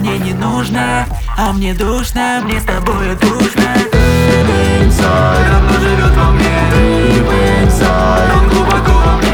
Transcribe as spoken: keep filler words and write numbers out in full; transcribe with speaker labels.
Speaker 1: мне не нужно, а мне душно, мне с тобой душно. Deep inside, давно живет во мне. Deep inside, он глубоко во мне.